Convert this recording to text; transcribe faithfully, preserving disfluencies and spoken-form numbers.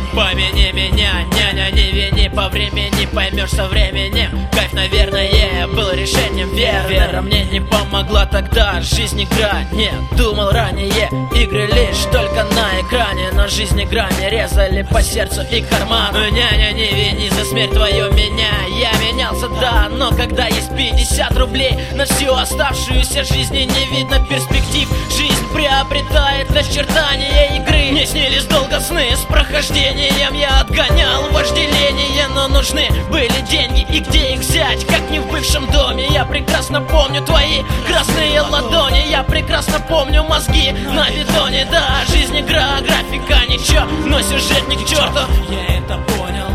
Помяни меня, няня, не вини по времени, поймешь со временем. Кайф, наверное, был решением верным. Вера мне не помогла тогда, жизнь игра. Не думал ранее, игры лишь только на экране. Но жизнь играми резали по сердцу и карману. Няня, не вини за смерть твою меня. Я менялся, да, но когда есть пятьдесят рублей на всю оставшуюся жизнь и не видно перспектив, жизнь приобретает очертания игры. Мне снились долго сны с прохождением, я отгонял вожделение, но нужны были деньги, и где их взять, как не в бывшем доме. Я прекрасно помню твои красные ладони, я прекрасно помню мозги на бетоне. Да, жизнь игра, графика ничего, но сюжет ни к черту. Я это понял.